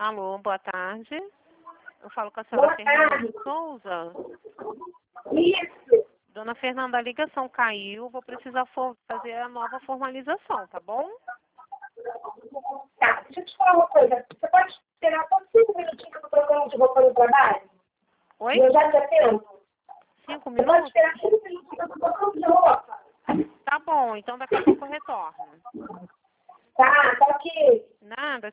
Alô, boa tarde. Eu falo com a senhora Fernanda de Souza. Isso. Dona Fernanda, a ligação caiu. Vou precisar fazer a nova formalização, tá bom? Tá, deixa eu te falar uma coisa. Você pode esperar só 5 minutinhos que eu tô trocando de roupa no trabalho? Oi? Eu já te atendo. 5 Você pode minutos? esperar 5 minutinhos que eu tô trocando de roupa? Tá bom, então daqui a pouco eu retorno. Tá, tá ok. Nada,